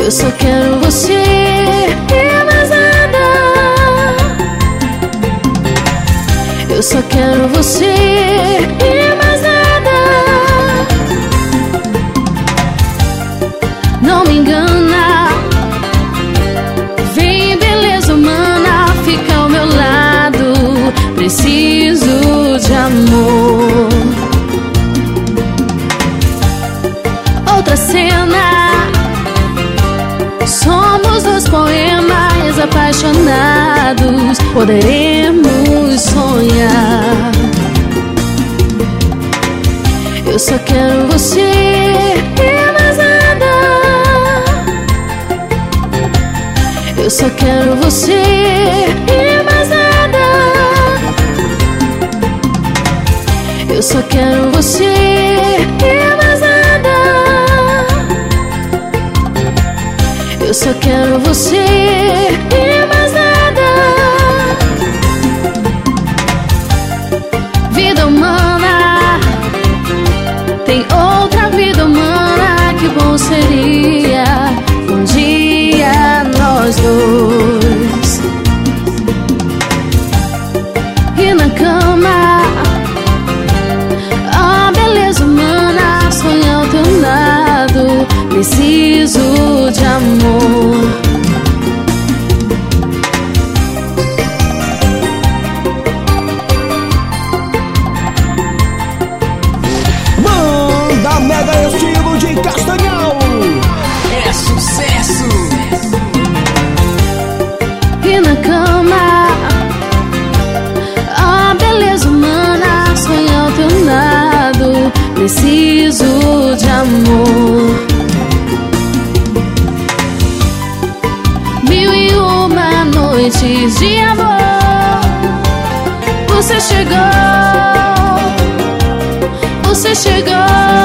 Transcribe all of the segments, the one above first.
Eu só quero você e mais nada. Eu só quero você e mais nada. Não me engana, vem beleza humana, fica ao meu lado. Preciso de amor. Outra cena, somos dois poemas apaixonados. Poderemos sonhar. Eu só quero você e mais nada. Eu só quero você e mais nada. Eu só quero você e mais nada. Eu só quero você e mais nada. Vida humana, tem outra vida humana. Que bom seria um dia nós dois. E na cama, a beleza humana sonha ao teu lado. Preciso de amor. Manda mega estilo de Castanhal. É sucesso! E na cama, a beleza humana sonha ao teu lado. Preciso de amor. Mil e uma noites de amor. Você chegou, você chegou.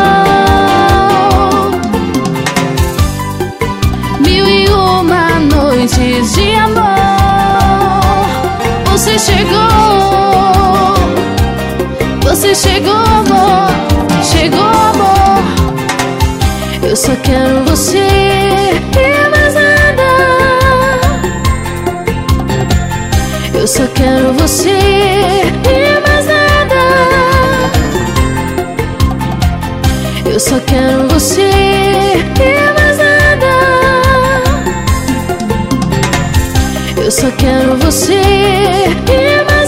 Mil e uma noites de amor. Você chegou, você chegou, amor. Chegou, amor. Eu só quero você e mais nada. Eu só quero você e mais nada. Eu só quero você e mais nada. Eu só quero você e mais nada.